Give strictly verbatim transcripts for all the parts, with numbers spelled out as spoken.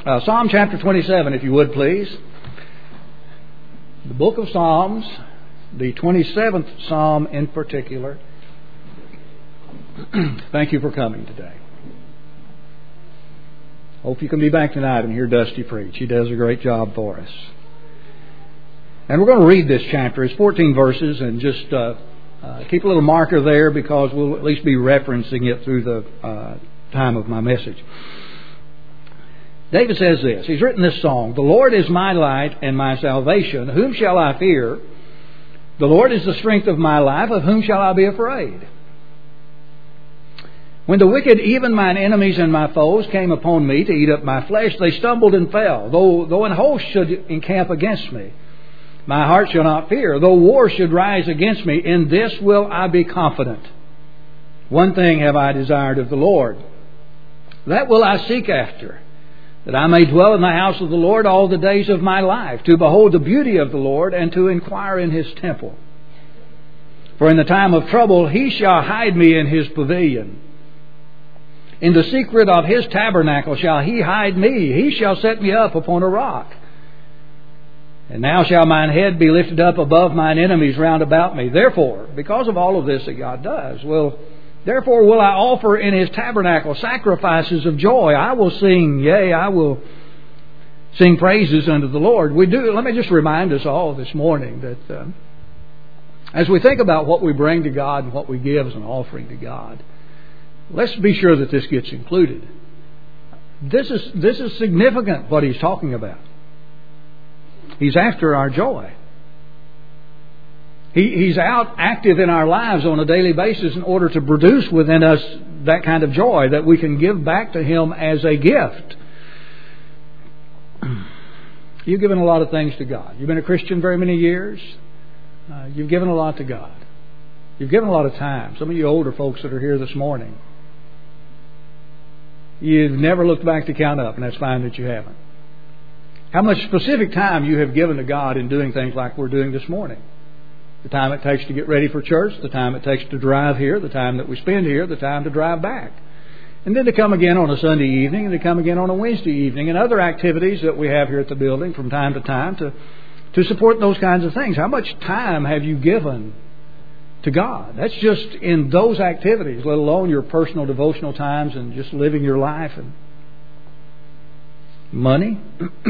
Uh, Psalm chapter twenty-seven, if you would, please. The book of Psalms, the twenty-seventh Psalm in particular. Thank you for coming today. Hope you can be back tonight and hear Dusty preach. He does a great job for us. And we're going to read this chapter. It's fourteen verses, and just uh, uh, keep a little marker there because we'll at least be referencing it through the uh, time of my message. David says this. He's written this song. The Lord is my light and my salvation. Whom shall I fear? The Lord is the strength of my life. Of whom shall I be afraid? When the wicked, even mine enemies and my foes, came upon me to eat up my flesh, they stumbled and fell. Though, though an host should encamp against me, my heart shall not fear. Though war should rise against me, in this will I be confident. One thing have I desired of the Lord, that will I seek after, that I may dwell in the house of the Lord all the days of my life, to behold the beauty of the Lord and to inquire in His temple. For in the time of trouble He shall hide me in His pavilion. In the secret of His tabernacle shall He hide me. He shall set me up upon a rock. And now shall mine head be lifted up above mine enemies round about me. Therefore, because of all of this that God does, will Therefore will I offer in His tabernacle sacrifices of joy. I will sing, yea, I will sing praises unto the Lord. We do. Let me just remind us all this morning that uh, as we think about what we bring to God and what we give as an offering to God, let's be sure that this gets included. This is this is significant what he's talking about. He's after our joy. He, he's out active in our lives on a daily basis in order to produce within us that kind of joy that we can give back to Him as a gift. You've given a lot of things to God. You've been a Christian very many years. Uh, you've given a lot to God. You've given a lot of time. Some of you older folks that are here this morning, you've never looked back to count up, and that's fine that you haven't. How much specific time you have given to God in doing things like we're doing this morning. The time it takes to get ready for church, the time it takes to drive here, the time that we spend here, the time to drive back. And then to come again on a Sunday evening, and to come again on a Wednesday evening, and other activities that we have here at the building from time to time to, to support those kinds of things. How much time have you given to God? That's just in those activities, let alone your personal devotional times and just living your life. And money.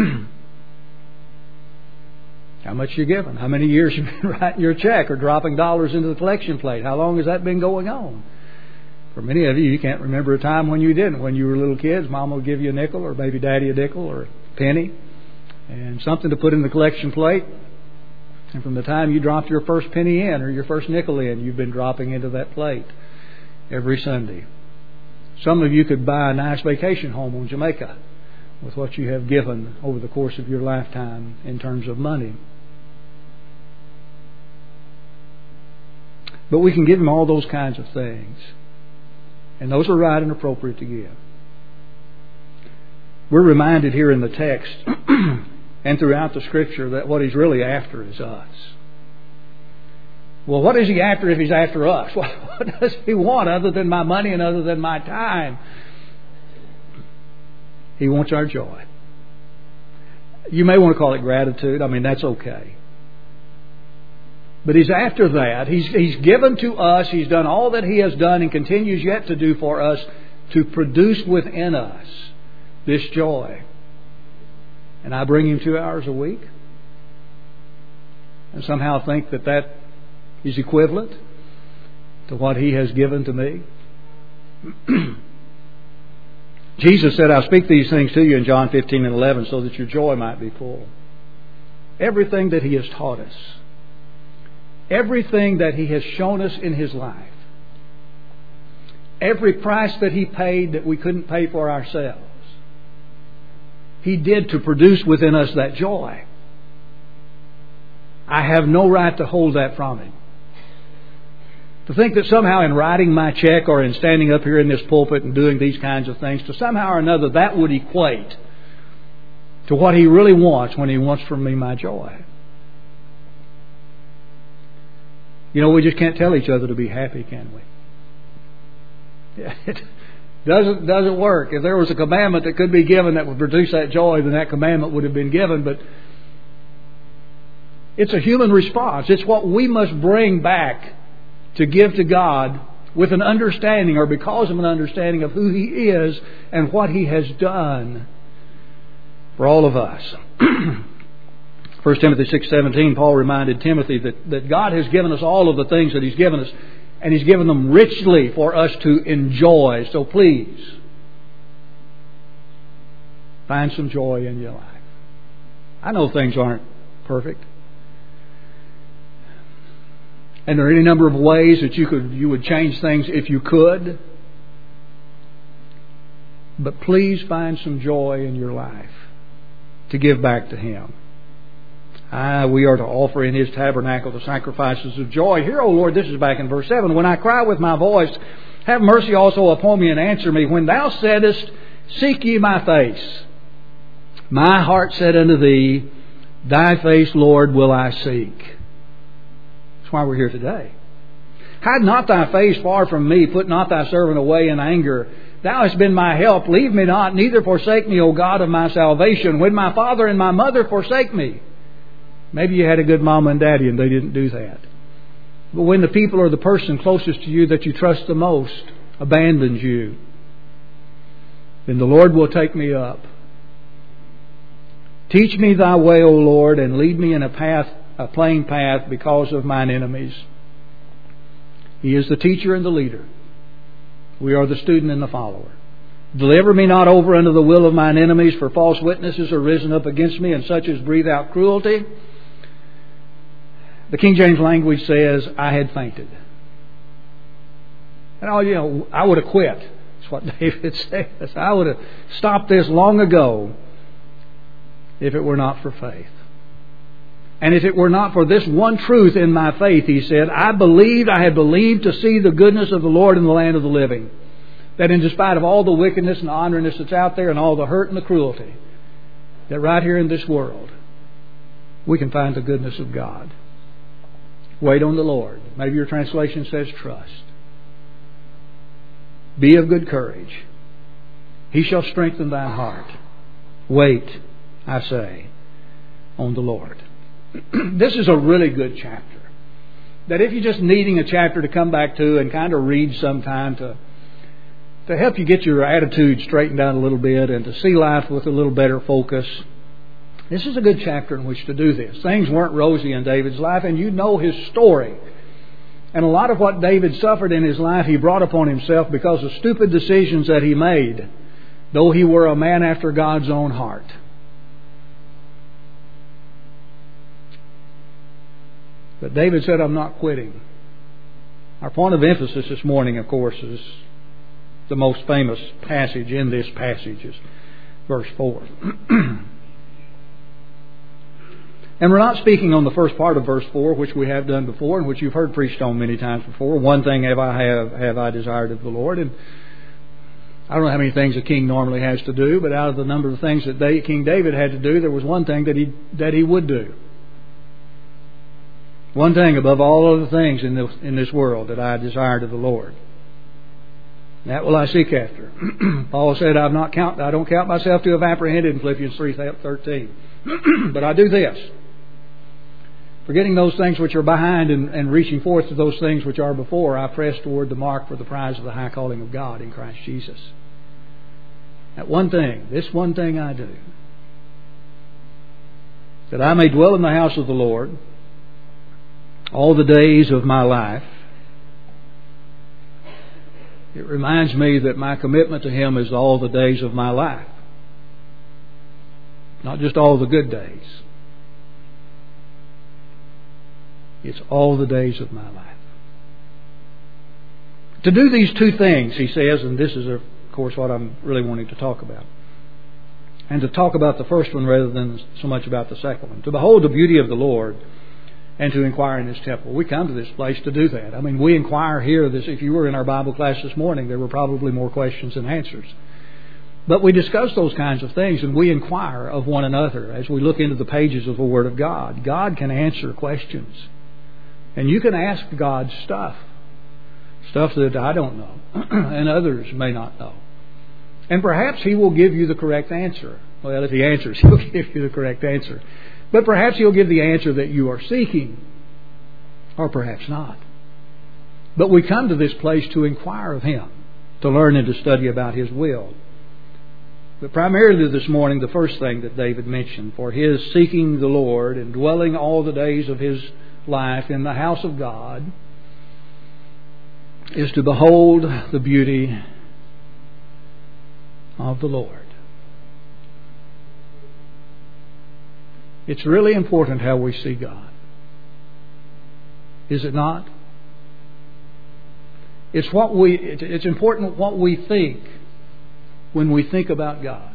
How much you given? How many years you've been writing your check or dropping dollars into the collection plate? How long has that been going on? For many of you, you can't remember a time when you didn't. When you were little kids, Mom would give you a nickel or maybe Daddy a nickel or a penny and something to put in the collection plate. And from the time you dropped your first penny in or your first nickel in, you've been dropping into that plate every Sunday. Some of you could buy a nice vacation home on Jamaica with what you have given over the course of your lifetime in terms of money. But we can give Him all those kinds of things. And those are right and appropriate to give. We're reminded here in the text and throughout the Scripture that what He's really after is us. Well, what is He after if He's after us? What does He want other than my money and other than my time? He wants our joy. You may want to call it gratitude. I mean, that's okay. But He's after that. He's, he's given to us. He's done all that He has done and continues yet to do for us to produce within us this joy. And I bring Him two hours a week and somehow think that that is equivalent to what He has given to me. Jesus said, I speak these things to you in John fifteen and eleven so that your joy might be full. Everything that He has taught us, everything that He has shown us in His life, every price that He paid that we couldn't pay for ourselves, He did to produce within us that joy. I have no right to hold that from Him. To think that somehow in writing my check or in standing up here in this pulpit and doing these kinds of things, to somehow or another that would equate to what He really wants when He wants from me my joy. You know, we just can't tell each other to be happy, can we? Doesn't doesn't work. If there was a commandment that could be given that would produce that joy, then that commandment would have been given. But it's a human response. It's what we must bring back to give to God with an understanding, or because of an understanding of who He is and what He has done for all of us. First Timothy six seventeen, Paul reminded Timothy that, that God has given us all of the things that He's given us, and He's given them richly for us to enjoy. So please, find some joy in your life. I know things aren't perfect. And there are any number of ways that you could you would change things if you could. But please find some joy in your life to give back to Him. Ah, we are to offer in His tabernacle the sacrifices of joy. Here, O Lord, this is back in verse seven. When I cry with my voice, have mercy also upon me and answer me. When Thou saidest, seek ye my face, my heart said unto Thee, Thy face, Lord, will I seek. That's why we're here today. Hide not Thy face far from me. Put not Thy servant away in anger. Thou hast been my help. Leave me not, neither forsake me, O God of my salvation. When my father and my mother forsake me. Maybe you had a good mama and daddy and they didn't do that. But when the people or the person closest to you that you trust the most abandons you, then the Lord will take me up. Teach me Thy way, O Lord, and lead me in a path, a plain path, because of mine enemies. He is the teacher and the leader. We are the student and the follower. Deliver me not over unto the will of mine enemies, for false witnesses are risen up against me, and such as breathe out cruelty. The King James language says, I had fainted. And oh, you know, I would have quit. That's what David says. I would have stopped this long ago if it were not for faith. And if it were not for this one truth in my faith, he said, I believed, I had believed to see the goodness of the Lord in the land of the living. That in spite of all the wickedness and the honoriness that's out there and all the hurt and the cruelty, that right here in this world, we can find the goodness of God. Wait on the Lord. Maybe your translation says trust. Be of good courage. He shall strengthen thy heart. Wait, I say, on the Lord. This is a really good chapter. That if you're just needing a chapter to come back to and kind of read sometime to to help you get your attitude straightened out a little bit and to see life with a little better focus, this is a good chapter in which to do this. Things weren't rosy in David's life, and you know his story. And a lot of what David suffered in his life, he brought upon himself because of stupid decisions that he made, though he were a man after God's own heart. But David said, I'm not quitting. Our point of emphasis this morning, of course, is the most famous passage in this passage, is verse four. And we're not speaking on the first part of verse four, which we have done before and which you've heard preached on many times before. One thing have I have, have I desired of the Lord. And I don't know how many things a king normally has to do, but out of the number of things that they, King David had to do, there was one thing that he that he would do. One thing above all other things in this, in this world that I desired of the Lord. That will I seek after. Paul said, I've not count, I don't count myself to have apprehended in Philippians three thirteen. But I do this. Forgetting those things which are behind and, and reaching forth to those things which are before, I press toward the mark for the prize of the high calling of God in Christ Jesus. That one thing, this one thing I do, that I may dwell in the house of the Lord all the days of my life. It reminds me that my commitment to Him is all the days of my life. Not just all the good days. It's all the days of my life. To do these two things, he says, and this is, of course, what I'm really wanting to talk about. And to talk about the first one rather than so much about the second one. To behold the beauty of the Lord and to inquire in His temple. We come to this place to do that. I mean, we inquire here. This, if you were in our Bible class this morning, there were probably more questions than answers. But we discuss those kinds of things and we inquire of one another as we look into the pages of the Word of God. God can answer questions. And you can ask God stuff. Stuff that I don't know and others may not know. And perhaps He will give you the correct answer. Well, if He answers, He'll give you the correct answer. But perhaps He'll give the answer that you are seeking. Or perhaps not. But we come to this place to inquire of Him, to learn and to study about His will. But primarily this morning, the first thing that David mentioned, for his seeking the Lord and dwelling all the days of his life in the house of God, is to behold the beauty of the Lord. It's really important how we see God. Is it not? It's what we. It's important what we think when we think about God.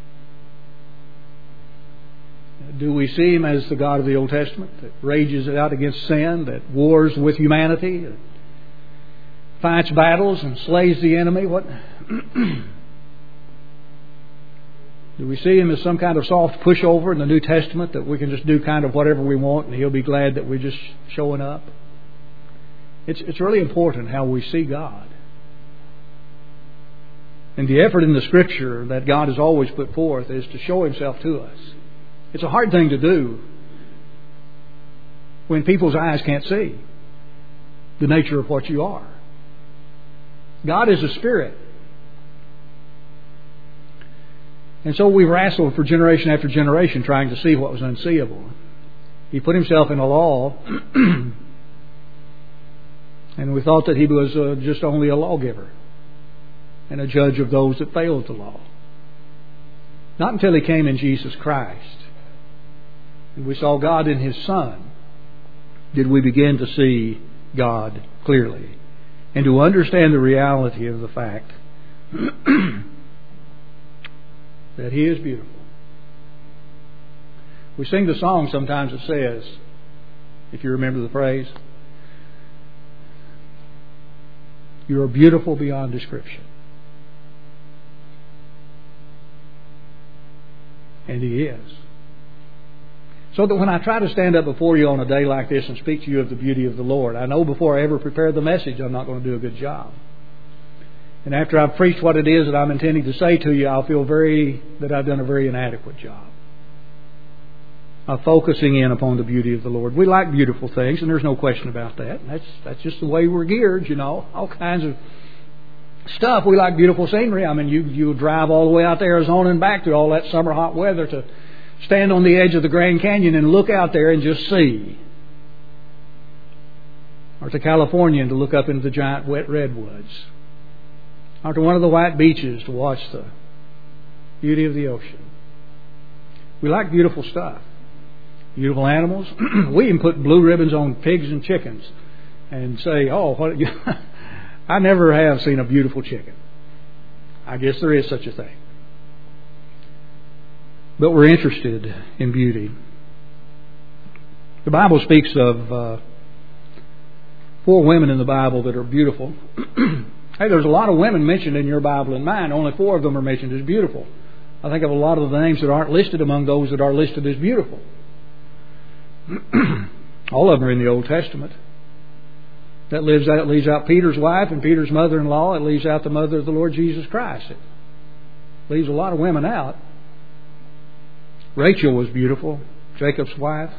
Do we see Him as the God of the Old Testament that rages out against sin, that wars with humanity, that fights battles and slays the enemy? What? Do we see Him as some kind of soft pushover in the New Testament that we can just do kind of whatever we want and He'll be glad that we're just showing up? It's, it's really important how we see God. And the effort in the Scripture that God has always put forth is to show Himself to us. It's a hard thing to do when people's eyes can't see the nature of what you are. God is a Spirit. And so we wrestled for generation after generation trying to see what was unseeable. He put Himself in a law, and we thought that He was uh, just only a lawgiver and a judge of those that failed the law. Not until He came in Jesus Christ and we saw God in His Son did we begin to see God clearly and to understand the reality of the fact that He is beautiful. We sing the song sometimes that says, if you remember the phrase, "You are beautiful beyond description." And He is. So that when I try to stand up before you on a day like this and speak to you of the beauty of the Lord, I know before I ever prepare the message I'm not going to do a good job. And after I've preached what it is that I'm intending to say to you, I'll feel very that I've done a very inadequate job of focusing in upon the beauty of the Lord. We like beautiful things, and there's no question about that. That's that's just the way we're geared, you know. All kinds of stuff. We like beautiful scenery. I mean, you you drive all the way out to Arizona and back through all that summer hot weather to stand on the edge of the Grand Canyon and look out there and just see. Or to California and to look up into the giant wet redwoods. Or to one of the white beaches to watch the beauty of the ocean. We like beautiful stuff. Beautiful animals. We even put blue ribbons on pigs and chickens and say, oh, what I never have seen a beautiful chicken. I guess there is such a thing. But we're interested in beauty. The Bible speaks of uh, four women in the Bible that are beautiful. Hey, there's a lot of women mentioned in your Bible and mine. Only four of them are mentioned as beautiful. I think of a lot of the names that aren't listed among those that are listed as beautiful. All of them are in the Old Testament. That leaves out, leaves out Peter's wife and Peter's mother-in-law. It leaves out the mother of the Lord Jesus Christ. It leaves a lot of women out. Rachel was beautiful, Jacob's wife.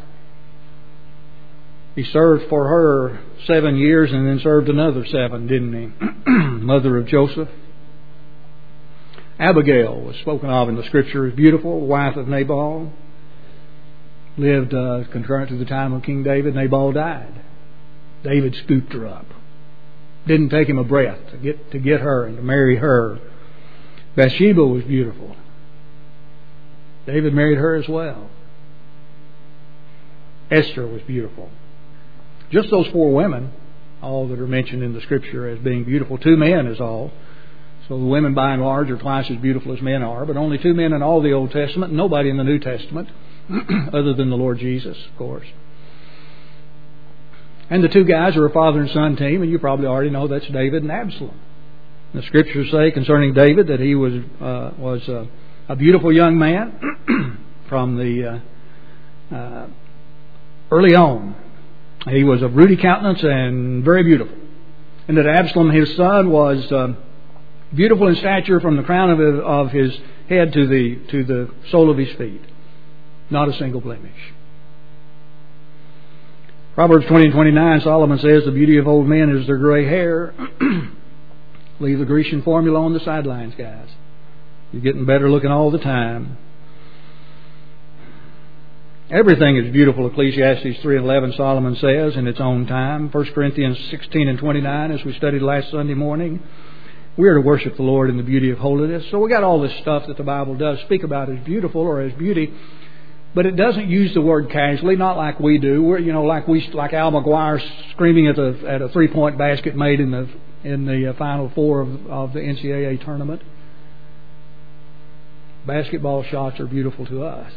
He served for her seven years and then served another seven, didn't he? Mother of Joseph. Abigail was spoken of in the Scripture as beautiful, wife of Nabal. Lived uh, concurrent to the time of King David. Nabal died. David scooped her up. Didn't take him a breath to get to get her and to marry her. Bathsheba was beautiful. David married her as well. Esther was beautiful. Just those four women, all that are mentioned in the Scripture as being beautiful. Two men is all. So the women by and large are twice as beautiful as men are, but only two men in all the Old Testament, nobody in the New Testament, other than the Lord Jesus, of course. And the two guys are a father and son team, and you probably already know that's David and Absalom. The Scriptures say concerning David that he was uh, was uh, a beautiful young man from the uh, uh, early on. He was of ruddy countenance and very beautiful. And that Absalom, his son, was uh, Beautiful in stature from the crown of his, of his head to the, to the sole of his feet. Not a single blemish. Proverbs twenty and twenty-nine, Solomon says, the beauty of old men is their gray hair. Leave the Grecian formula on the sidelines, guys. You're getting better looking all the time. Everything is beautiful, Ecclesiastes three and eleven, Solomon says, in its own time. First Corinthians sixteen and twenty-nine, as we studied last Sunday morning. We are to worship the Lord in the beauty of holiness. So we got all this stuff that the Bible does speak about as beautiful or as beauty, but it doesn't use the word casually, not like we do. We're, you know, like we, like Al McGuire screaming at the at a three-point basket made in the in the Final Four of, of the N C double A tournament. Basketball shots are beautiful to us.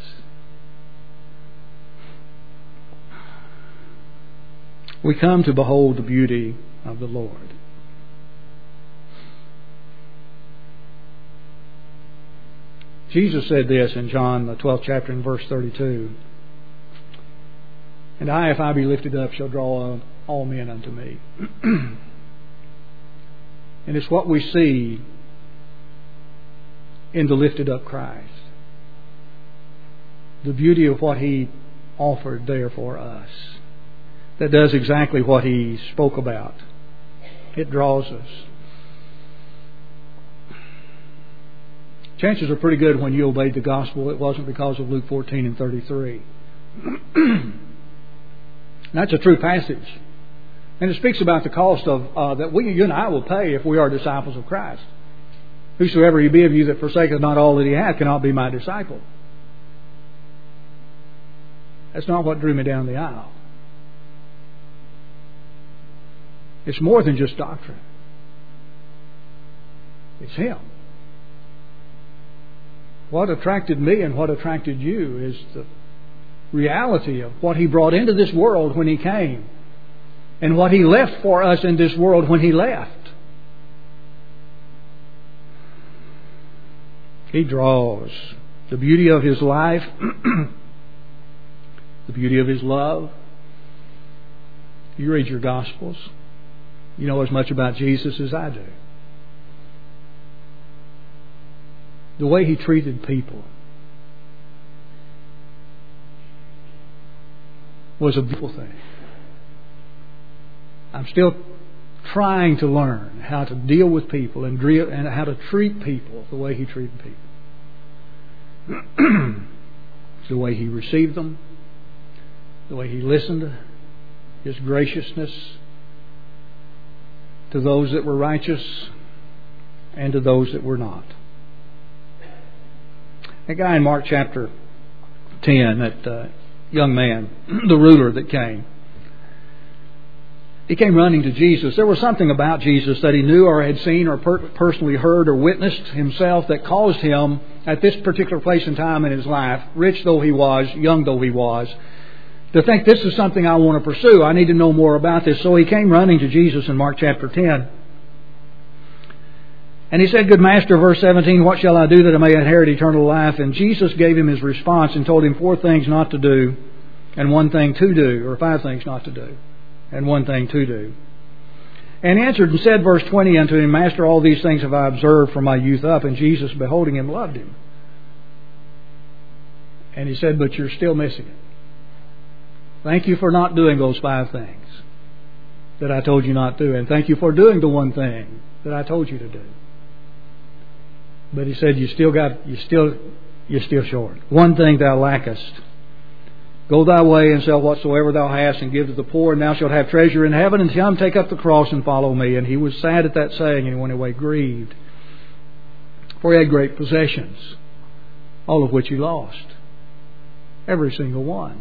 We come to behold the beauty of the Lord. Jesus said this in John, the twelfth chapter, in verse thirty-two. And I, if I be lifted up, shall draw all men unto me. And it's what we see in the lifted up Christ. The beauty of what He offered there for us. That does exactly what He spoke about. It draws us. Chances are pretty good when you obeyed the gospel, it wasn't because of Luke fourteen and thirty-three. That's a true passage. And it speaks about the cost of uh, that we, you and I will pay if we are disciples of Christ. Whosoever he be of you that forsaketh not all that he hath cannot be my disciple. That's not what drew me down the aisle. It's more than just doctrine. It's Him. What attracted me and what attracted you is the reality of what He brought into this world when He came, and what He left for us in this world when He left. He draws the beauty of His life, the beauty of His love. You read your Gospels, you know as much about Jesus as I do. The way He treated people was a beautiful thing. I'm still trying to learn how to deal with people and and how to treat people the way He treated people. The way He received them, the way He listened, His graciousness to those that were righteous and to those that were not. A guy in Mark chapter ten, that uh, young man, the ruler that came, he came running to Jesus. There was something about Jesus that he knew or had seen or per- personally heard or witnessed himself that caused him, at this particular place and time in his life, rich though he was, young though he was, to think this is something I want to pursue. I need to know more about this. So he came running to Jesus in Mark chapter ten. And he said, Good Master, verse seventeen, what shall I do that I may inherit eternal life? And Jesus gave him his response and told him four things not to do and one thing to do, or five things not to do and one thing to do. And he answered and said, verse twenty, unto him, Master, all these things have I observed from my youth up. And Jesus, beholding him, loved him. And he said, but you're still missing it. Thank you for not doing those five things that I told you not to do. And thank you for doing the one thing that I told you to do. But he said, you still got, you still, you're still short. One thing thou lackest. Go thy way and sell whatsoever thou hast and give to the poor, and thou shalt have treasure in heaven, and come take up the cross and follow me. And he was sad at that saying, and he went away grieved. For he had great possessions, all of which he lost. Every single one.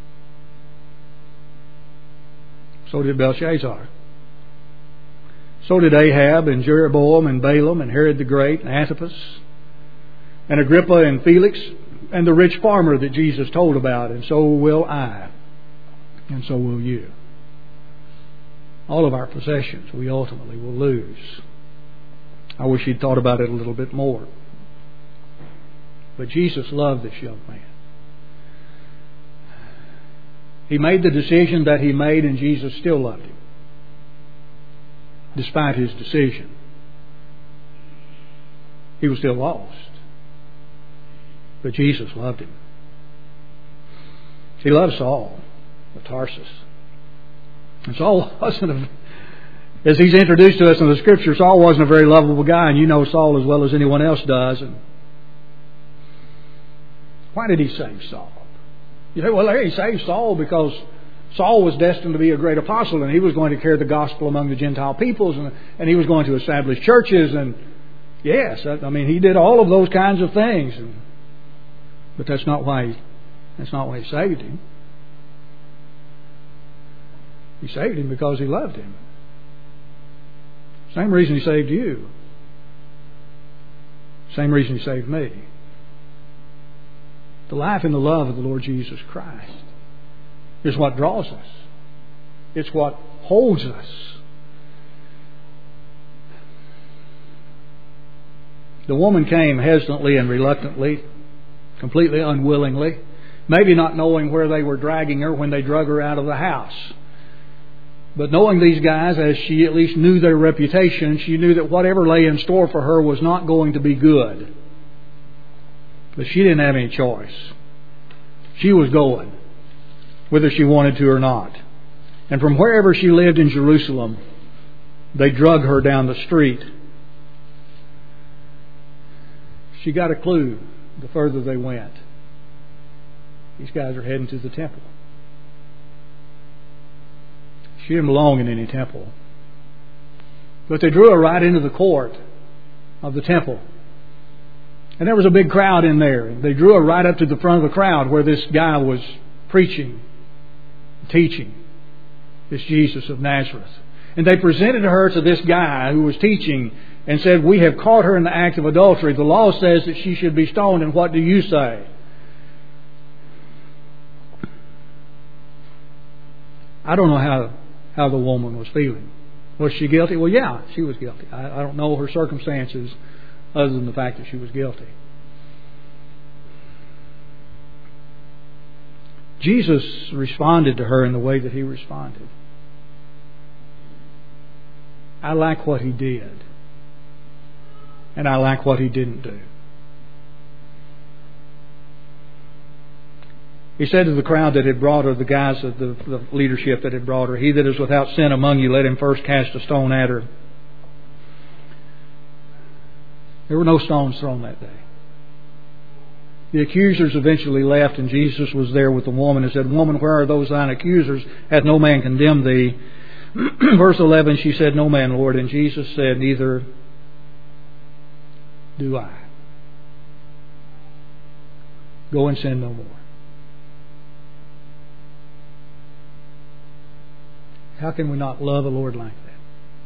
So did Belshazzar. So did Ahab and Jeroboam and Balaam and Herod the Great and Antipas and Agrippa and Felix and the rich farmer that Jesus told about. And so will I. And so will you. All of our possessions we ultimately will lose. I wish he'd thought about it a little bit more. But Jesus loved this young man. He made the decision that he made, and Jesus still loved him, despite his decision. He was still lost. But Jesus loved him. He loved Saul of Tarsus. And Saul wasn't a, as he's introduced to us in the Scripture, Saul wasn't a very lovable guy, and you know Saul as well as anyone else does. And why did he save Saul? You say, well, he saved Saul because Saul was destined to be a great apostle, and he was going to carry the gospel among the Gentile peoples, and, and he was going to establish churches, and yes, I mean, he did all of those kinds of things. And, but that's not why he, that's not why he saved him. He saved him because he loved him. Same reason he saved you. Same reason he saved me. The life and the love of the Lord Jesus Christ is what draws us. It's what holds us. The woman came hesitantly and reluctantly, completely unwillingly, maybe not knowing where they were dragging her when they drug her out of the house. But knowing these guys, as she at least knew their reputation, she knew that whatever lay in store for her was not going to be good. But she didn't have any choice. She was going, whether she wanted to or not. And from wherever she lived in Jerusalem, they drug her down the street. She got a clue the further they went. These guys are heading to the temple. She didn't belong in any temple. But they drew her right into the court of the temple. And there was a big crowd in there. They drew her right up to the front of the crowd where this guy was preaching, teaching, this Jesus of Nazareth. And they presented her to this guy who was teaching and said, "We have caught her in the act of adultery. The law says that she should be stoned, and what do you say?" I don't know how, how the woman was feeling. Was she guilty? Well, yeah, she was guilty. I, I don't know her circumstances other than the fact that she was guilty. Jesus responded to her in the way that He responded. I like what He did. And I like what He didn't do. He said to the crowd that had brought her, the guys of the, the leadership that had brought her, "He that is without sin among you, let him first cast a stone at her." There were no stones thrown that day. The accusers eventually left, and Jesus was there with the woman and said, "Woman, where are those thine accusers? Hath no man condemned thee?" Verse eleven, she said, "No man, Lord." And Jesus said, "Neither do I. Go and sin no more." How can we not love a Lord like that?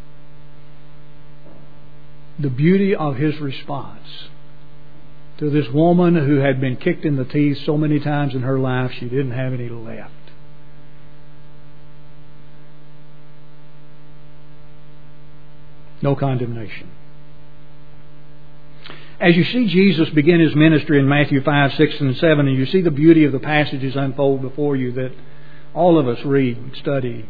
The beauty of His response to this woman who had been kicked in the teeth so many times in her life she didn't have any left. No condemnation. As you see Jesus begin His ministry in Matthew five, six, and seven, and you see the beauty of the passages unfold before you that all of us read and study,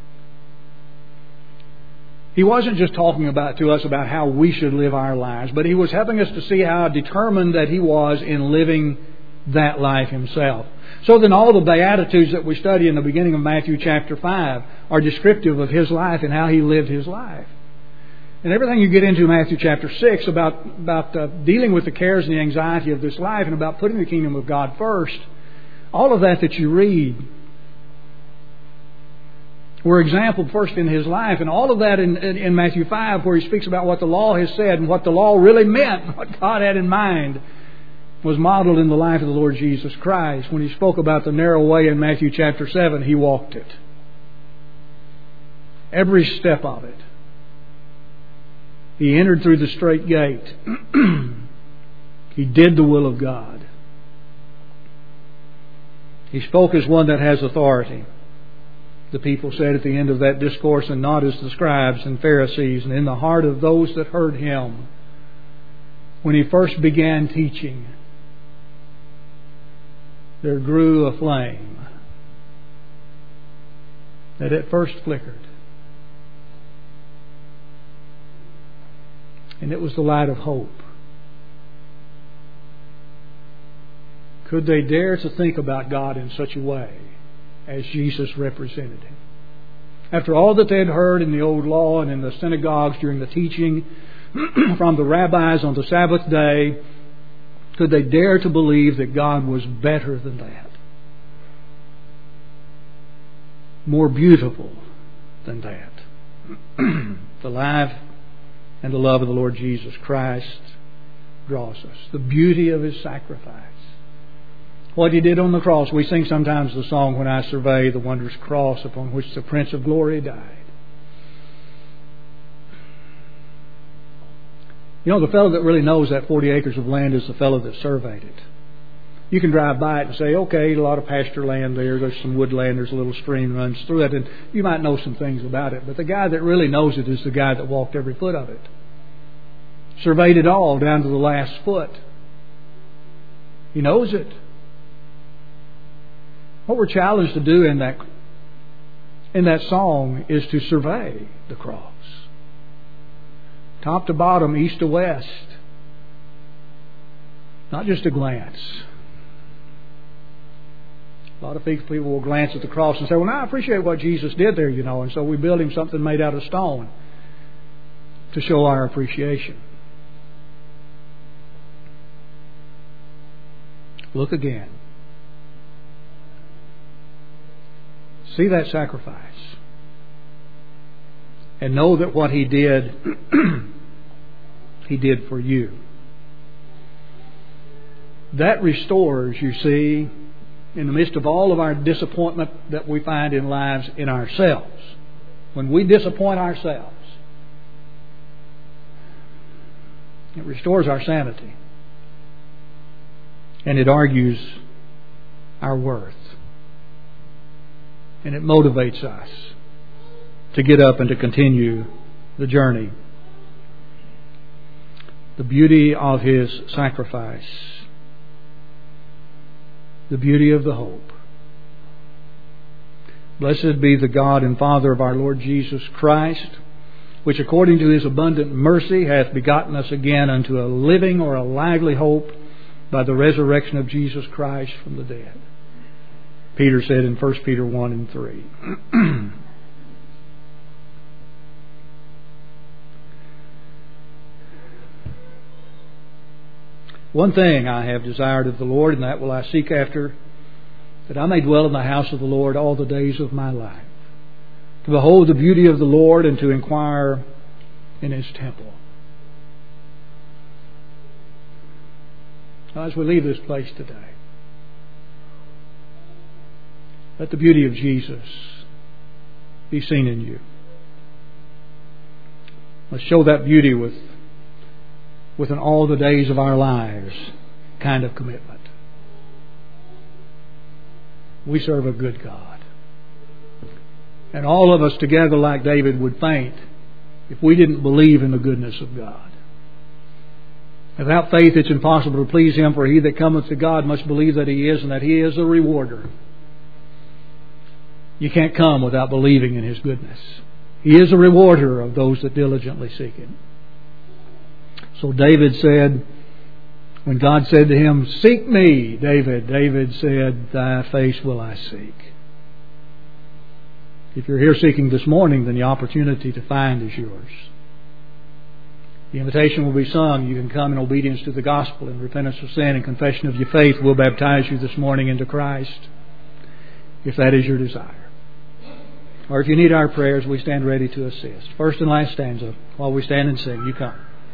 He wasn't just talking about to us about how we should live our lives, but He was helping us to see how determined that He was in living that life Himself. So then all the Beatitudes that we study in the beginning of Matthew chapter five are descriptive of His life and how He lived His life. And everything you get into Matthew chapter six about, about uh, dealing with the cares and the anxiety of this life and about putting the kingdom of God first, all of that that you read were exampled first in His life. And all of that in, in, in Matthew five, where He speaks about what the law has said and what the law really meant, what God had in mind, was modeled in the life of the Lord Jesus Christ. When He spoke about the narrow way in Matthew chapter seven, He walked it. Every step of it. He entered through the straight gate. He did the will of God. He spoke as one that has authority. The people said at the end of that discourse, "And not as the scribes and Pharisees." And in the heart of those that heard Him, when He first began teaching, there grew a flame that at first flickered. And it was the light of hope. Could they dare to think about God in such a way as Jesus represented Him? After all that they had heard in the old law and in the synagogues during the teaching from the rabbis on the Sabbath day, could they dare to believe that God was better than that? More beautiful than that? The life and the love of the Lord Jesus Christ draws us. The beauty of His sacrifice. What He did on the cross. We sing sometimes the song, "When I survey the wondrous cross upon which the Prince of Glory died." You know, the fellow that really knows that forty acres of land is the fellow that surveyed it. You can drive by it and say, okay, a lot of pasture land there, there's some woodland, there's a little stream runs through it, and you might know some things about it. But the guy that really knows it is the guy that walked every foot of it. Surveyed it all down to the last foot. He knows it. What we're challenged to do in that in that song is to survey the cross. Top to bottom, east to west. Not just a glance. A lot of people will glance at the cross and say, well, now I appreciate what Jesus did there, you know, and so we build Him something made out of stone to show our appreciation. Look again. See that sacrifice. And know that what He did, He did for you. That restores, you see, in the midst of all of our disappointment that we find in lives in ourselves. When we disappoint ourselves, it restores our sanity. And it argues our worth. And it motivates us to get up and to continue the journey. The beauty of His sacrifice. The beauty of the hope. Blessed be the God and Father of our Lord Jesus Christ, which according to His abundant mercy hath begotten us again unto a living or a lively hope by the resurrection of Jesus Christ from the dead. Peter said in First Peter one and three. One thing I have desired of the Lord, and that will I seek after, that I may dwell in the house of the Lord all the days of my life, to behold the beauty of the Lord and to inquire in His temple. Now, as we leave this place today, let the beauty of Jesus be seen in you. Let's show that beauty with with an all the days of our lives kind of commitment. We serve a good God. And all of us together, like David, would faint if we didn't believe in the goodness of God. Without faith it's impossible to please Him, for he that cometh to God must believe that He is, and that He is a rewarder. You can't come without believing in His goodness. He is a rewarder of those that diligently seek Him. So David said, when God said to him, seek me, David, David said, thy face will I seek. If you're here seeking this morning, then the opportunity to find is yours. The invitation will be sung. You can come in obedience to the gospel and repentance of sin and confession of your faith. We'll baptize you this morning into Christ, if that is your desire. Or if you need our prayers, we stand ready to assist. First and last stanza, while we stand and sing, you come.